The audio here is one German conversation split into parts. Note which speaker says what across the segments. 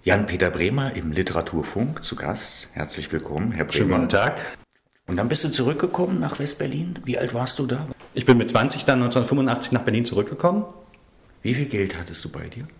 Speaker 1: Jan-Peter Bremer im Literaturfunk zu Gast. Herzlich willkommen, Herr Bremer.
Speaker 2: Schönen guten Tag.
Speaker 1: Und dann bist du zurückgekommen nach West-Berlin. Wie alt warst du da?
Speaker 2: Ich bin mit 20 dann 1985 nach Berlin zurückgekommen.
Speaker 1: Wie viel Geld hattest du bei dir?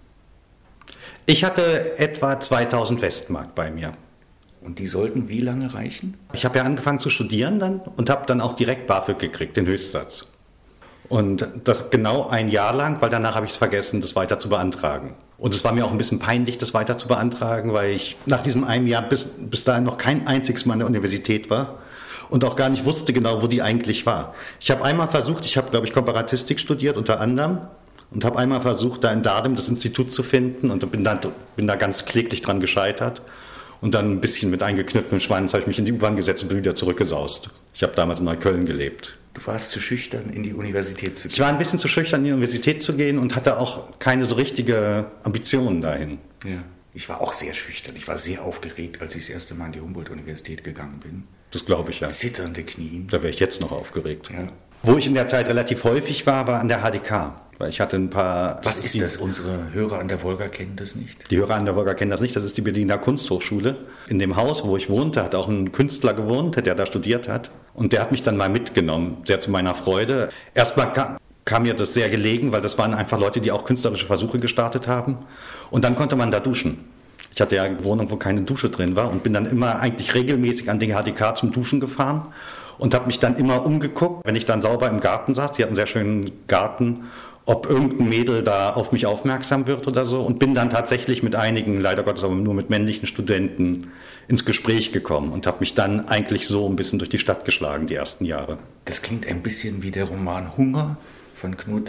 Speaker 2: Ich hatte etwa 2000 Westmark bei mir.
Speaker 1: Und die sollten wie lange reichen?
Speaker 2: Ich habe ja angefangen zu studieren dann und habe dann auch direkt BAföG gekriegt, den Höchstsatz. Und das genau ein Jahr lang, weil danach habe ich es vergessen, das weiter zu beantragen. Und es war mir auch ein bisschen peinlich, das weiter zu beantragen, weil ich nach diesem einem Jahr bis dahin noch kein einziges Mal an der Universität war und auch gar nicht wusste genau, wo die eigentlich war. Ich habe einmal versucht, ich habe, glaube ich, Komparatistik studiert unter anderem und habe einmal versucht, da in Dahlem das Institut zu finden und bin da ganz kläglich dran gescheitert. Und dann ein bisschen mit eingekniffenem Schwanz habe ich mich in die U-Bahn gesetzt und bin wieder zurückgesaust. Ich habe damals in Neukölln gelebt.
Speaker 1: Du warst zu schüchtern, in die Universität zu gehen?
Speaker 2: Ich war ein bisschen zu schüchtern, in die Universität zu gehen und hatte auch keine so richtige Ambitionen dahin.
Speaker 1: Ja. Ich war auch sehr schüchtern. Ich war sehr aufgeregt, als ich das erste Mal in die Humboldt-Universität gegangen bin.
Speaker 2: Das glaube ich, ja.
Speaker 1: Zitternde Knien.
Speaker 2: Da wäre ich jetzt noch aufgeregt.
Speaker 1: Ja.
Speaker 2: Wo ich in der Zeit relativ häufig war an der HDK. Weil ich hatte ein paar...
Speaker 1: Was ist das? Unsere Hörer an der Wolga kennen das nicht?
Speaker 2: Die Hörer an der Wolga kennen das nicht. Das ist die Berliner Kunsthochschule. In dem Haus, wo ich wohnte, hat auch ein Künstler gewohnt, der da studiert hat. Und der hat mich dann mal mitgenommen, sehr zu meiner Freude. Erstmal kam mir das sehr gelegen, weil das waren einfach Leute, die auch künstlerische Versuche gestartet haben. Und dann konnte man da duschen. Ich hatte ja eine Wohnung, wo keine Dusche drin war und bin dann immer eigentlich regelmäßig an die HDK zum Duschen gefahren und habe mich dann immer umgeguckt, wenn ich dann sauber im Garten saß. Die hatten einen sehr schönen Garten, ob irgendein Mädel da auf mich aufmerksam wird oder so, und bin dann tatsächlich mit einigen, leider Gottes aber nur mit männlichen Studenten, ins Gespräch gekommen und habe mich dann eigentlich so ein bisschen durch die Stadt geschlagen, die ersten Jahre.
Speaker 1: Das klingt ein bisschen wie der Roman Hunger von Knut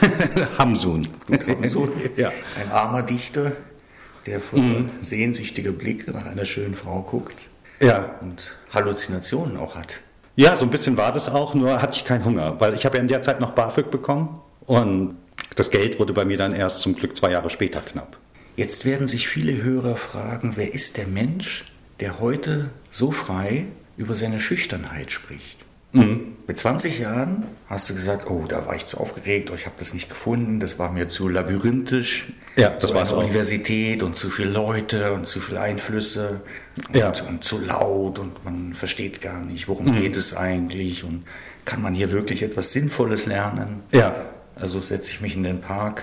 Speaker 2: Hamsun.
Speaker 1: Knut Hamsun,
Speaker 2: ja.
Speaker 1: Ein armer Dichter, der von sehnsüchtiger Blick nach einer schönen Frau guckt,
Speaker 2: ja,
Speaker 1: und Halluzinationen auch hat.
Speaker 2: Ja, so ein bisschen war das auch, nur hatte ich keinen Hunger, weil ich habe ja in der Zeit noch BAföG bekommen. Und das Geld wurde bei mir dann erst zum Glück 2 Jahre später knapp.
Speaker 1: Jetzt werden sich viele Hörer fragen, wer ist der Mensch, der heute so frei über seine Schüchternheit spricht? Mit 20 Jahren hast du gesagt, oh, da war ich zu aufgeregt, ich habe das nicht gefunden, das war mir zu labyrinthisch.
Speaker 2: Ja, das war es auch.
Speaker 1: Universität und zu viele Leute und zu viele Einflüsse und zu laut und man versteht gar nicht, worum geht es eigentlich und kann man hier wirklich etwas Sinnvolles lernen?
Speaker 2: Ja.
Speaker 1: Also setze ich mich in den Park,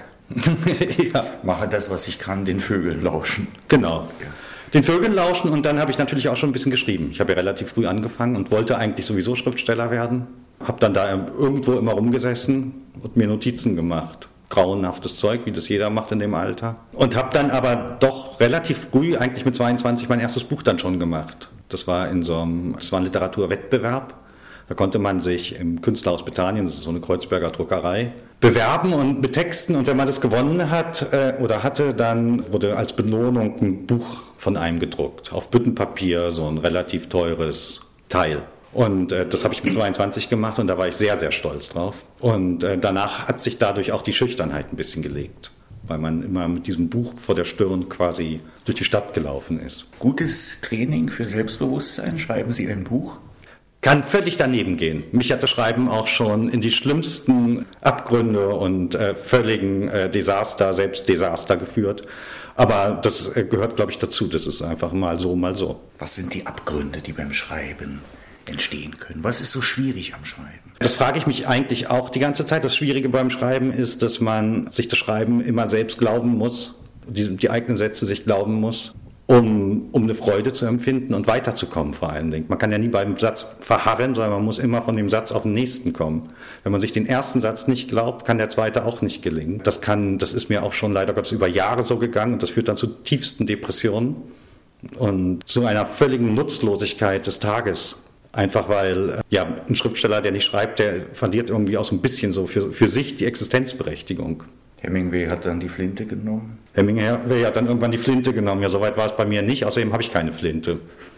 Speaker 2: ja,
Speaker 1: mache das, was ich kann, den Vögeln lauschen.
Speaker 2: Genau.
Speaker 1: Ja.
Speaker 2: Den Vögeln lauschen, und dann habe ich natürlich auch schon ein bisschen geschrieben. Ich habe ja relativ früh angefangen und wollte eigentlich sowieso Schriftsteller werden. Habe dann da irgendwo immer rumgesessen und mir Notizen gemacht. Grauenhaftes Zeug, wie das jeder macht in dem Alter. Und habe dann aber doch relativ früh, eigentlich mit 22, mein erstes Buch dann schon gemacht. Das war ein Literaturwettbewerb. Da konnte man sich im Künstlerhaus Bethanien, das ist so eine Kreuzberger Druckerei, bewerben und mit Texten. Und wenn man das gewonnen hat oder hatte, dann wurde als Belohnung ein Buch von einem gedruckt. Auf Büttenpapier, so ein relativ teures Teil. Und das habe ich mit 22 gemacht und da war ich sehr, sehr stolz drauf. Und danach hat sich dadurch auch die Schüchternheit ein bisschen gelegt, weil man immer mit diesem Buch vor der Stirn quasi durch die Stadt gelaufen ist.
Speaker 1: Gutes Training für Selbstbewusstsein. Schreiben Sie ein Buch?
Speaker 2: Kann völlig daneben gehen. Mich hat das Schreiben auch schon in die schlimmsten Abgründe und völligen Selbstdesaster geführt. Aber das gehört, glaube ich, dazu. Das ist einfach mal so, mal so.
Speaker 1: Was sind die Abgründe, die beim Schreiben entstehen können? Was ist so schwierig am Schreiben?
Speaker 2: Das frage ich mich eigentlich auch die ganze Zeit. Das Schwierige beim Schreiben ist, dass man sich das Schreiben immer selbst glauben muss, die eigenen Sätze sich glauben muss, um eine Freude zu empfinden und weiterzukommen vor allen Dingen. Man kann ja nie beim Satz verharren, sondern man muss immer von dem Satz auf den nächsten kommen. Wenn man sich den ersten Satz nicht glaubt, kann der zweite auch nicht gelingen. Das ist mir auch schon leider Gottes über Jahre so gegangen und das führt dann zu tiefsten Depressionen und zu einer völligen Nutzlosigkeit des Tages. Einfach weil ein Schriftsteller, der nicht schreibt, der verliert irgendwie auch so ein bisschen so für sich die Existenzberechtigung.
Speaker 1: Hemingway hat dann die Flinte genommen?
Speaker 2: Hemingway hat dann irgendwann die Flinte genommen. Ja, soweit war es bei mir nicht. Außerdem habe ich keine Flinte.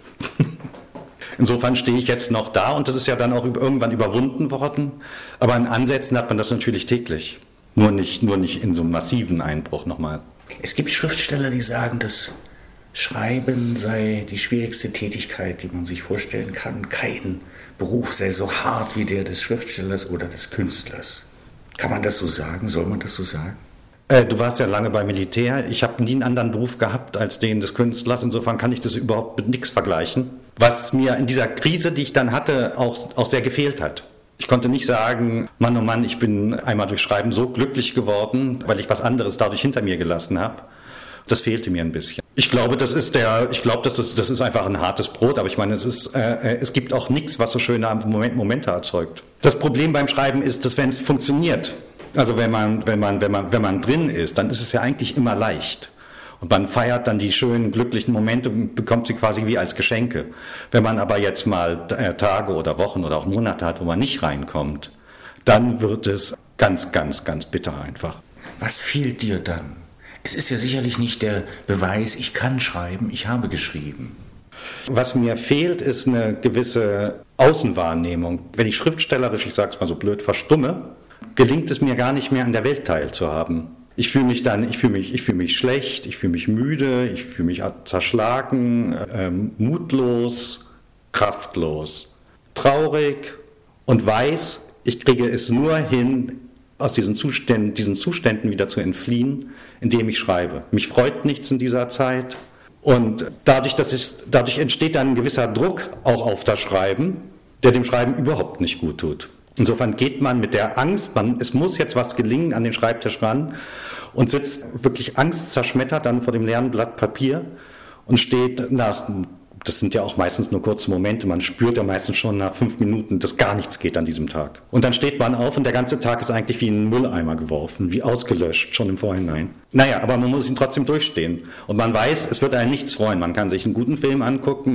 Speaker 2: Insofern stehe ich jetzt noch da und das ist ja dann auch irgendwann überwunden worden. Aber in Ansätzen hat man das natürlich täglich. Nur nicht in so einem massiven Einbruch nochmal.
Speaker 1: Es gibt Schriftsteller, die sagen, dass Schreiben sei die schwierigste Tätigkeit, die man sich vorstellen kann. Kein Beruf sei so hart wie der des Schriftstellers oder des Künstlers. Kann man das so sagen? Soll man das so sagen?
Speaker 2: Du warst ja lange beim Militär. Ich habe nie einen anderen Beruf gehabt als den des Künstlers. Insofern kann ich das überhaupt mit nichts vergleichen. Was mir in dieser Krise, die ich dann hatte, auch sehr gefehlt hat. Ich konnte nicht sagen, Mann, oh Mann, ich bin einmal durch Schreiben so glücklich geworden, weil ich was anderes dadurch hinter mir gelassen habe. Das fehlte mir ein bisschen. Ich glaube, das ist einfach ein hartes Brot, aber ich meine, es gibt auch nichts, was so schöne Momente erzeugt. Das Problem beim Schreiben ist, dass wenn es funktioniert, also wenn man drin ist, dann ist es ja eigentlich immer leicht. Und man feiert dann die schönen, glücklichen Momente und bekommt sie quasi wie als Geschenke. Wenn man aber jetzt mal Tage oder Wochen oder auch Monate hat, wo man nicht reinkommt, dann wird es ganz, ganz, ganz bitter einfach.
Speaker 1: Was fehlt dir dann? Es ist ja sicherlich nicht der Beweis, ich kann schreiben, ich habe geschrieben.
Speaker 2: Was mir fehlt, ist eine gewisse Außenwahrnehmung. Wenn ich schriftstellerisch, ich sage es mal so blöd, verstumme, gelingt es mir gar nicht mehr, an der Welt teilzuhaben. Ich fühle mich schlecht, ich fühle mich müde, ich fühle mich zerschlagen, mutlos, kraftlos, traurig und weiß, ich kriege es nur hin, aus diesen Zuständen wieder zu entfliehen, indem ich schreibe. Mich freut nichts in dieser Zeit und dadurch entsteht dann ein gewisser Druck auch auf das Schreiben, der dem Schreiben überhaupt nicht gut tut. Insofern geht man mit der Angst, es muss jetzt was gelingen, an den Schreibtisch ran und sitzt wirklich angstzerschmettert dann vor dem leeren Blatt Papier und steht das sind ja auch meistens nur kurze Momente, man spürt ja meistens schon nach 5 Minuten, dass gar nichts geht an diesem Tag. Und dann steht man auf und der ganze Tag ist eigentlich wie in einen Mülleimer geworfen, wie ausgelöscht, schon im Vorhinein. Naja, aber man muss ihn trotzdem durchstehen. Und man weiß, es wird einen nichts freuen. Man kann sich einen guten Film angucken,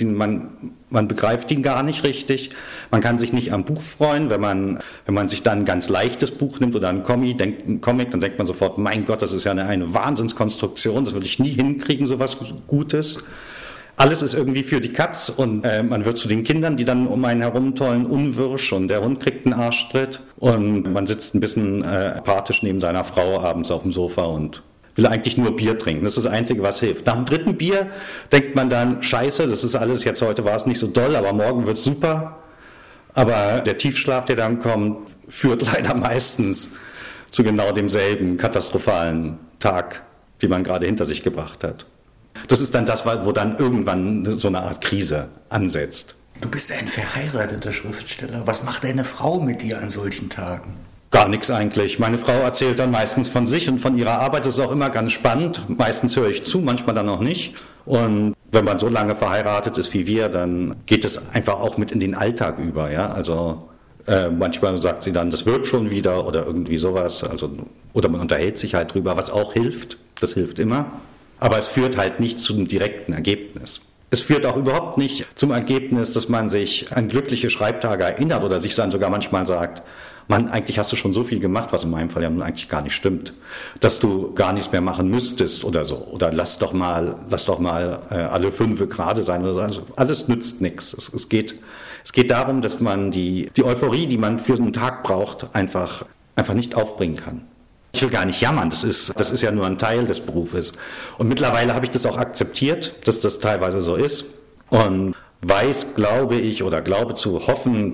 Speaker 2: man begreift ihn gar nicht richtig. Man kann sich nicht am Buch freuen. Wenn man sich dann ein ganz leichtes Buch nimmt oder einen Comic, dann denkt man sofort, mein Gott, das ist ja eine Wahnsinnskonstruktion, das würde ich nie hinkriegen, sowas Gutes. Alles ist irgendwie für die Katz und man wird zu den Kindern, die dann um einen herumtollen, unwirsch und der Hund kriegt einen Arschtritt und man sitzt ein bisschen apathisch neben seiner Frau abends auf dem Sofa und will eigentlich nur Bier trinken. Das ist das Einzige, was hilft. Nach dem 3. Bier denkt man dann, scheiße, das ist alles, jetzt heute war es nicht so doll, aber morgen wird es super. Aber der Tiefschlaf, der dann kommt, führt leider meistens zu genau demselben katastrophalen Tag, wie man gerade hinter sich gebracht hat. Das ist dann das, wo dann irgendwann so eine Art Krise ansetzt.
Speaker 1: Du bist ein verheirateter Schriftsteller. Was macht deine Frau mit dir an solchen Tagen?
Speaker 2: Gar nichts eigentlich. Meine Frau erzählt dann meistens von sich und von ihrer Arbeit. Das ist auch immer ganz spannend. Meistens höre ich zu, manchmal dann auch nicht. Und wenn man so lange verheiratet ist wie wir, dann geht es einfach auch mit in den Alltag über. Ja? Also manchmal sagt sie dann, das wird schon wieder oder irgendwie sowas. Oder man unterhält sich halt drüber, was auch hilft. Das hilft immer. Aber es führt halt nicht zum direkten Ergebnis. Es führt auch überhaupt nicht zum Ergebnis, dass man sich an glückliche Schreibtage erinnert oder sich dann sogar manchmal sagt, Mann, eigentlich hast du schon so viel gemacht, was in meinem Fall ja nun eigentlich gar nicht stimmt, dass du gar nichts mehr machen müsstest oder so. Oder lass doch mal alle 5 gerade sein. Also alles nützt nichts. Es geht darum, dass man die Euphorie, die man für einen Tag braucht, einfach nicht aufbringen kann. Ich will gar nicht jammern, das ist ja nur ein Teil des Berufes. Und mittlerweile habe ich das auch akzeptiert, dass das teilweise so ist. Und glaube zu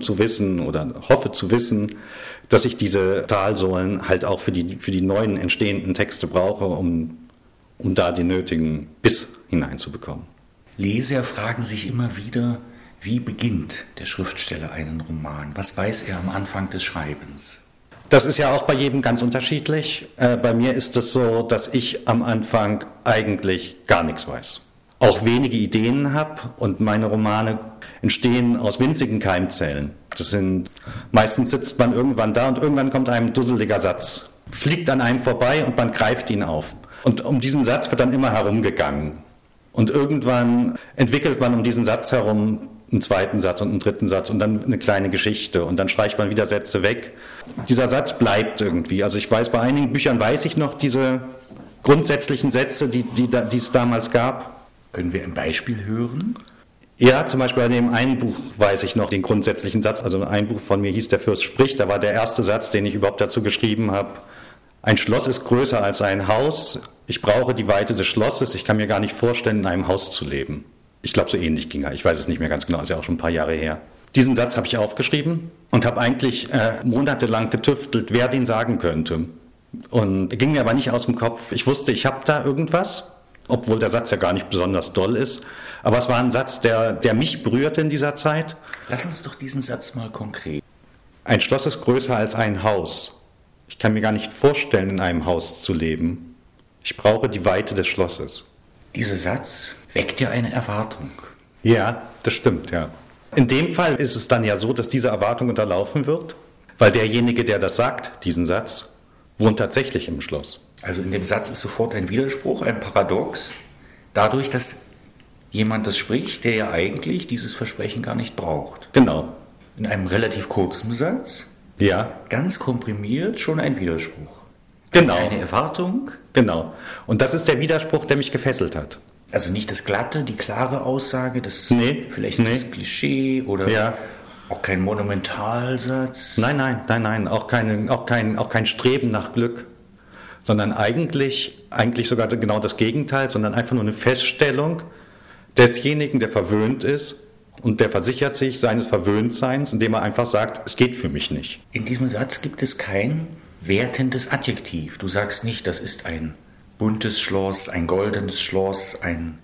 Speaker 2: wissen, dass ich diese Talsohlen halt auch für die neuen entstehenden Texte brauche, um da den nötigen Biss hineinzubekommen.
Speaker 1: Leser fragen sich immer wieder, wie beginnt der Schriftsteller einen Roman? Was weiß er am Anfang des Schreibens?
Speaker 2: Das ist ja auch bei jedem ganz unterschiedlich. Bei mir ist es so, dass ich am Anfang eigentlich gar nichts weiß. Auch wenige Ideen habe und meine Romane entstehen aus winzigen Keimzellen. Meistens sitzt man irgendwann da und irgendwann kommt einem ein dusseliger Satz, fliegt an einem vorbei und man greift ihn auf. Und um diesen Satz wird dann immer herumgegangen. Und irgendwann entwickelt man um diesen Satz herum einen 2. Satz und einen 3. Satz und dann eine kleine Geschichte und dann streicht man wieder Sätze weg. Dieser Satz bleibt irgendwie. Also bei einigen Büchern weiß ich noch diese grundsätzlichen Sätze, die es damals gab.
Speaker 1: Können wir ein Beispiel hören?
Speaker 2: Ja, zum Beispiel bei dem einen Buch weiß ich noch den grundsätzlichen Satz. Also ein Buch von mir hieß Der Fürst spricht. Da war der erste Satz, den ich überhaupt dazu geschrieben habe. Ein Schloss ist größer als ein Haus. Ich brauche die Weite des Schlosses. Ich kann mir gar nicht vorstellen, in einem Haus zu leben. Ich glaube, so ähnlich ging er. Ich weiß es nicht mehr ganz genau, ist ja auch schon ein paar Jahre her. Diesen Satz habe ich aufgeschrieben und habe eigentlich monatelang getüftelt, wer den sagen könnte. Und ging mir aber nicht aus dem Kopf. Ich wusste, ich habe da irgendwas, obwohl der Satz ja gar nicht besonders doll ist. Aber es war ein Satz, der mich berührte in dieser Zeit.
Speaker 1: Lass uns doch diesen Satz mal konkret.
Speaker 2: Ein Schloss ist größer als ein Haus. Ich kann mir gar nicht vorstellen, in einem Haus zu leben. Ich brauche die Weite des Schlosses.
Speaker 1: Dieser Satz weckt ja eine Erwartung.
Speaker 2: Ja, das stimmt, ja. In dem Fall ist es dann ja so, dass diese Erwartung unterlaufen wird, weil derjenige, der das sagt, diesen Satz, wohnt tatsächlich im Schloss.
Speaker 1: Also in dem Satz ist sofort ein Widerspruch, ein Paradox, dadurch, dass jemand das spricht, der ja eigentlich dieses Versprechen gar nicht braucht.
Speaker 2: Genau.
Speaker 1: In einem relativ kurzen Satz,
Speaker 2: Ja,
Speaker 1: ganz komprimiert, schon ein Widerspruch.
Speaker 2: genau.
Speaker 1: Eine Erwartung,
Speaker 2: Genau. Und das ist der Widerspruch, der mich gefesselt hat.
Speaker 1: also nicht das Glatte, die klare Aussage, das
Speaker 2: Nee,
Speaker 1: vielleicht
Speaker 2: nee.
Speaker 1: das Klischee oder
Speaker 2: Ja.
Speaker 1: auch kein Monumentalsatz.
Speaker 2: Nein, auch kein Streben nach Glück, sondern eigentlich sogar genau das Gegenteil, sondern einfach nur eine Feststellung desjenigen, der verwöhnt ist und der versichert sich seines Verwöhntseins, indem er einfach sagt, es geht für mich nicht.
Speaker 1: In diesem Satz gibt es kein wertendes Adjektiv. Du sagst nicht, das ist ein buntes Schloss, ein goldenes Schloss,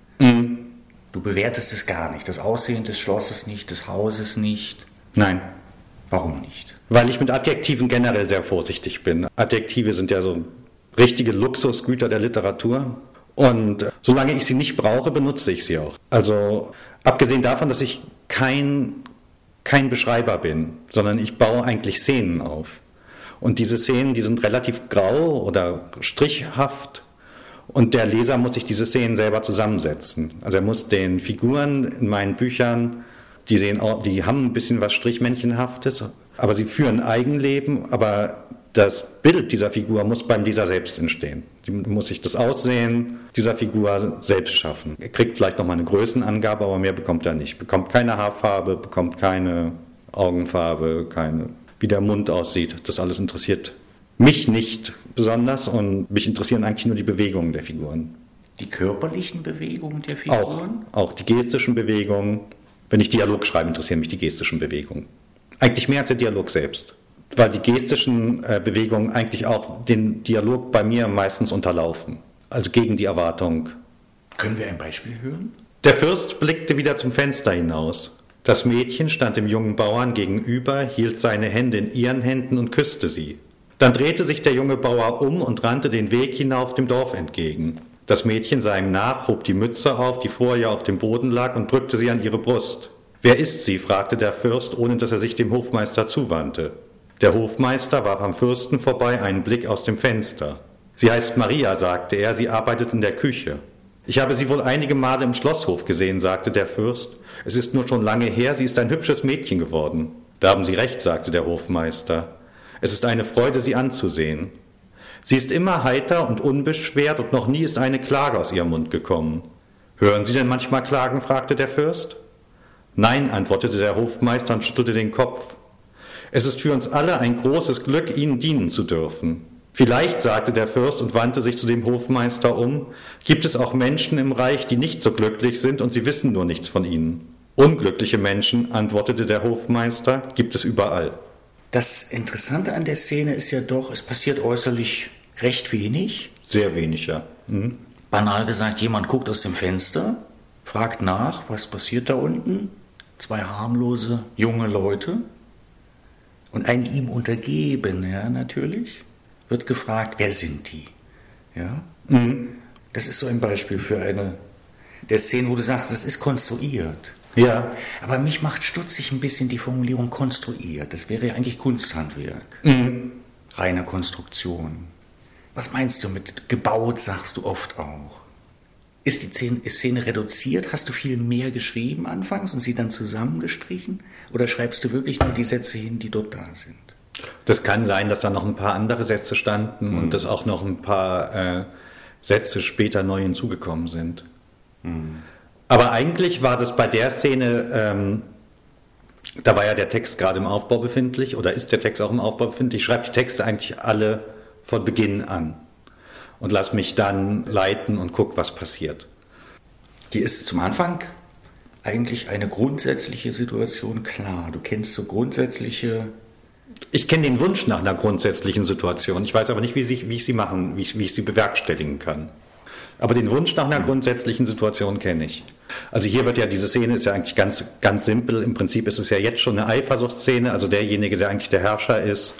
Speaker 1: Du bewertest es gar nicht. Das Aussehen des Schlosses nicht, des Hauses nicht.
Speaker 2: Nein,
Speaker 1: Warum nicht?
Speaker 2: weil ich mit Adjektiven generell sehr vorsichtig bin. Adjektive sind ja so richtige Luxusgüter der Literatur. Und solange ich sie nicht brauche, benutze ich sie auch. Also abgesehen davon, dass ich kein Beschreiber bin, sondern ich baue eigentlich Szenen auf. Und diese Szenen, die sind relativ grau oder strichhaft. Und der Leser muss sich diese Szenen selber zusammensetzen. Also er muss den Figuren in meinen Büchern, die haben ein bisschen was Strichmännchenhaftes, aber sie führen Eigenleben, aber das Bild dieser Figur muss beim Leser selbst entstehen. Die muss sich das Aussehen dieser Figur selbst schaffen. Er kriegt vielleicht nochmal eine Größenangabe, aber mehr bekommt er nicht. Bekommt keine Haarfarbe, bekommt keine Augenfarbe, wie der Mund aussieht. Das alles interessiert mich nicht besonders und mich interessieren eigentlich nur die Bewegungen der Figuren.
Speaker 1: Die körperlichen Bewegungen der Figuren?
Speaker 2: Auch die gestischen Bewegungen. Wenn ich Dialog schreibe, interessieren mich die gestischen Bewegungen. Eigentlich mehr als der Dialog selbst. Weil die gestischen Bewegungen eigentlich auch den Dialog bei mir meistens unterlaufen. Also gegen die Erwartung.
Speaker 1: Können wir ein Beispiel hören?
Speaker 2: Der Fürst blickte wieder zum Fenster hinaus. Das Mädchen stand dem jungen Bauern gegenüber, hielt seine Hände in ihren Händen und küsste sie. Dann drehte sich der junge Bauer um und rannte den Weg hinauf dem Dorf entgegen. Das Mädchen sah ihm nach, hob die Mütze auf, die vor ihr auf dem Boden lag, und drückte sie an ihre Brust. »Wer ist sie?« fragte der Fürst, ohne dass er sich dem Hofmeister zuwandte. Der Hofmeister warf am Fürsten vorbei einen Blick aus dem Fenster. »Sie heißt Maria«, sagte er, »sie arbeitet in der Küche.« »Ich habe sie wohl einige Male im Schlosshof gesehen«, sagte der Fürst. »Es ist nur schon lange her, sie ist ein hübsches Mädchen geworden.« »Da haben Sie recht«, sagte der Hofmeister. »Es ist eine Freude, sie anzusehen. Sie ist immer heiter und unbeschwert und noch nie ist eine Klage aus ihrem Mund gekommen.« »Hören Sie denn manchmal Klagen?« fragte der Fürst. »Nein«, antwortete der Hofmeister und schüttelte den Kopf. »Es ist für uns alle ein großes Glück, Ihnen dienen zu dürfen.« »Vielleicht«, sagte der Fürst und wandte sich zu dem Hofmeister um, »gibt es auch Menschen im Reich, die nicht so glücklich sind und Sie wissen nur nichts von ihnen.« »Unglückliche Menschen«, antwortete der Hofmeister, »gibt es überall.«
Speaker 1: Das Interessante an der Szene ist ja doch, es passiert äußerlich recht wenig.
Speaker 2: Sehr wenig, ja.
Speaker 1: Banal gesagt, jemand guckt aus dem Fenster, fragt nach, was passiert da unten. 2 harmlose junge Leute und ein ihm Untergebener natürlich wird gefragt, wer sind die? Ja? Das ist so ein Beispiel für eine der Szenen, wo du sagst, das ist konstruiert.
Speaker 2: Ja.
Speaker 1: Aber mich macht stutzig ein bisschen die Formulierung konstruiert. Das wäre ja eigentlich Kunsthandwerk. Reine Konstruktion. Was meinst du mit gebaut, sagst du oft auch? Ist die Szene reduziert? Hast du viel mehr geschrieben anfangs und sie dann zusammengestrichen? Oder schreibst du wirklich nur die Sätze hin, die dort da sind?
Speaker 2: Das kann sein, dass da noch ein paar andere Sätze standen und dass auch noch ein paar Sätze später neu hinzugekommen sind. Aber eigentlich war das bei der Szene, da war ja der Text gerade im Aufbau befindlich oder ist der Text auch im Aufbau befindlich. Ich schreibe die Texte eigentlich alle von Beginn an und lass mich dann leiten und guck, was passiert.
Speaker 1: Hier ist zum Anfang eigentlich eine grundsätzliche Situation klar. Du kennst so grundsätzliche
Speaker 2: Ich kenne den Wunsch nach einer grundsätzlichen Situation. Ich weiß aber nicht, wie ich sie bewerkstelligen kann. Aber den Wunsch nach einer grundsätzlichen Situation kenne ich. Also hier wird ja, diese Szene ist ja eigentlich ganz, ganz simpel. Im Prinzip ist es ja jetzt schon eine Eifersuchtsszene. Also derjenige, der eigentlich der Herrscher ist,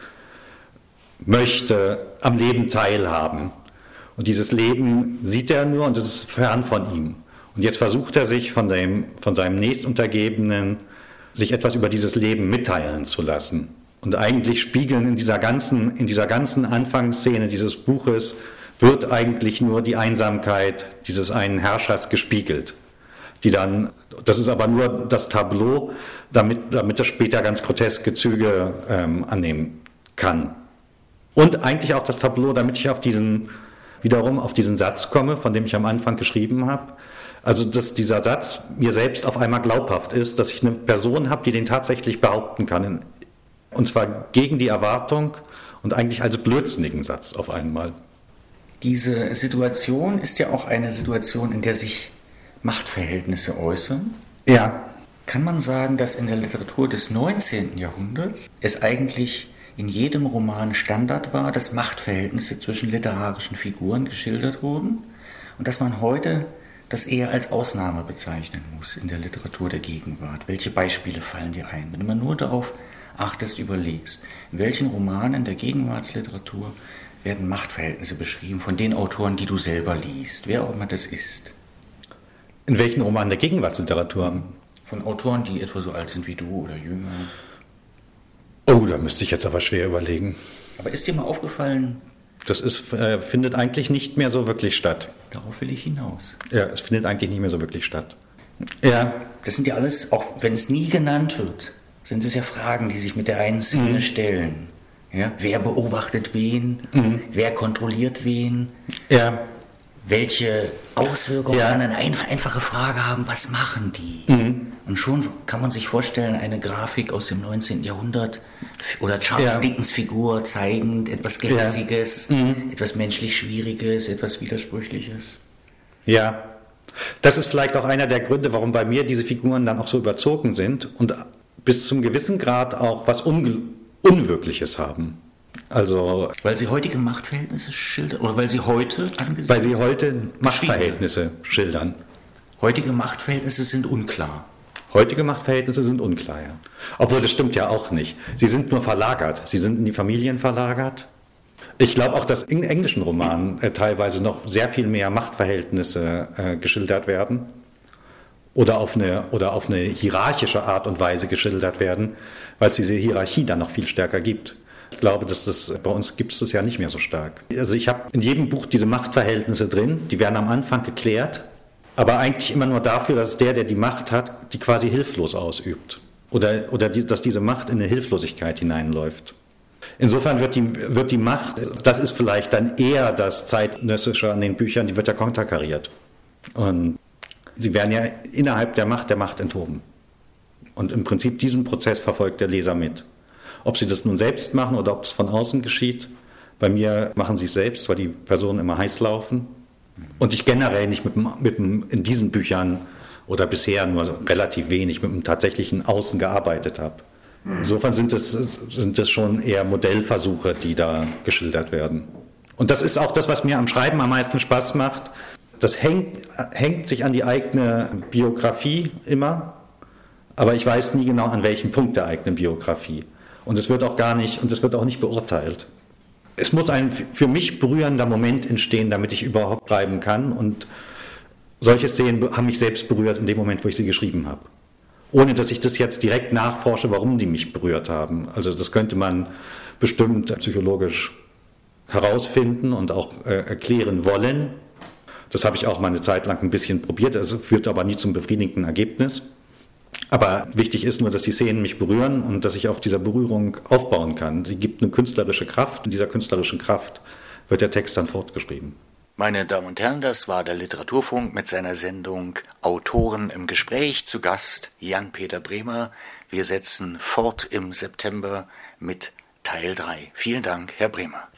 Speaker 2: möchte am Leben teilhaben. Und dieses Leben sieht er nur und es ist fern von ihm. Und jetzt versucht er sich von seinem Nächstuntergebenen, sich etwas über dieses Leben mitteilen zu lassen. Und eigentlich spiegeln in dieser ganzen Anfangsszene dieses Buches wird eigentlich nur die Einsamkeit dieses einen Herrschers gespiegelt. Das ist aber nur das Tableau, damit das später ganz groteske Züge annehmen kann. Und eigentlich auch das Tableau, damit ich wiederum auf diesen Satz komme, von dem ich am Anfang geschrieben habe. Also, dass dieser Satz mir selbst auf einmal glaubhaft ist, dass ich eine Person habe, die den tatsächlich behaupten kann. Und zwar gegen die Erwartung und eigentlich als blödsinnigen Satz auf einmal.
Speaker 1: Diese Situation ist ja auch eine Situation, in der sich Machtverhältnisse äußern.
Speaker 2: Ja.
Speaker 1: Kann man sagen, dass in der Literatur des 19. Jahrhunderts es eigentlich in jedem Roman Standard war, dass Machtverhältnisse zwischen literarischen Figuren geschildert wurden und dass man heute das eher als Ausnahme bezeichnen muss in der Literatur der Gegenwart? Welche Beispiele fallen dir ein? Wenn du mal nur darauf achtest, überlegst, in welchen Romanen der Gegenwartsliteratur werden Machtverhältnisse beschrieben von den Autoren, die du selber liest, wer auch immer das ist.
Speaker 2: In welchen Romanen der Gegenwartsliteratur?
Speaker 1: Von Autoren, die etwa so alt sind wie du oder jünger.
Speaker 2: Oh, da müsste ich jetzt aber schwer überlegen.
Speaker 1: Aber ist dir mal aufgefallen?
Speaker 2: Das findet eigentlich nicht mehr so wirklich statt.
Speaker 1: Darauf will ich hinaus.
Speaker 2: Ja, es findet eigentlich nicht mehr so wirklich statt. Ja.
Speaker 1: Das sind ja alles, auch wenn es nie genannt wird, sind es ja Fragen, die sich mit der einen Szene stellen. Ja? Wer beobachtet wen? Wer kontrolliert wen?
Speaker 2: Ja.
Speaker 1: Welche Auswirkungen kann eine einfache Frage haben? Was machen die? Und schon kann man sich vorstellen, eine Grafik aus dem 19. Jahrhundert oder Charles Dickens Figur zeigend etwas Gehässiges, etwas menschlich Schwieriges, etwas Widersprüchliches.
Speaker 2: Ja, das ist vielleicht auch einer der Gründe, warum bei mir diese Figuren dann auch so überzogen sind und bis zum gewissen Grad auch was Unwirkliches haben. Also,
Speaker 1: weil sie heutige Machtverhältnisse schildern oder weil sie heute
Speaker 2: Machtverhältnisse schildern.
Speaker 1: Heutige Machtverhältnisse sind unklar.
Speaker 2: Heutige Machtverhältnisse sind unklar, ja. Obwohl, das stimmt ja auch nicht. Sie sind nur verlagert. Sie sind in die Familien verlagert. Ich glaube auch, dass in englischen Romanen teilweise noch sehr viel mehr Machtverhältnisse geschildert werden oder auf eine hierarchische Art und Weise geschildert werden, weil es diese Hierarchie dann noch viel stärker gibt. Ich glaube, bei uns gibt es das ja nicht mehr so stark. Also ich habe in jedem Buch diese Machtverhältnisse drin, die werden am Anfang geklärt, aber eigentlich immer nur dafür, dass der die Macht hat, die quasi hilflos ausübt. Oder dass diese Macht in eine Hilflosigkeit hineinläuft. Insofern wird die Macht, das ist vielleicht dann eher das Zeitgenössische an den Büchern, die wird ja konterkariert. Und sie werden ja innerhalb der Macht enthoben. Und im Prinzip diesen Prozess verfolgt der Leser mit. Ob sie das nun selbst machen oder ob es von außen geschieht. Bei mir machen sie es selbst, weil die Personen immer heiß laufen. Und ich generell nicht in diesen Büchern oder bisher nur relativ wenig mit dem tatsächlichen Außen gearbeitet habe. Insofern sind es schon eher Modellversuche, die da geschildert werden. Und das ist auch das, was mir am Schreiben am meisten Spaß macht. Das hängt sich an die eigene Biografie immer, aber ich weiß nie genau, an welchem Punkt der eigenen Biografie. Und es wird auch nicht beurteilt. Es muss ein für mich berührender Moment entstehen, damit ich überhaupt schreiben kann. Und solche Szenen haben mich selbst berührt in dem Moment, wo ich sie geschrieben habe. Ohne dass ich das jetzt direkt nachforsche, warum die mich berührt haben. Also das könnte man bestimmt psychologisch herausfinden und auch erklären wollen. Das habe ich auch mal eine Zeit lang ein bisschen probiert. Es führt aber nie zum befriedigenden Ergebnis. Aber wichtig ist nur, dass die Szenen mich berühren und dass ich auf dieser Berührung aufbauen kann. Die gibt eine künstlerische Kraft. In dieser künstlerischen Kraft wird der Text dann fortgeschrieben.
Speaker 1: Meine Damen und Herren, das war der Literaturfunk mit seiner Sendung Autoren im Gespräch. Zu Gast Jan-Peter Bremer. Wir setzen fort im September mit Teil 3. Vielen Dank, Herr Bremer.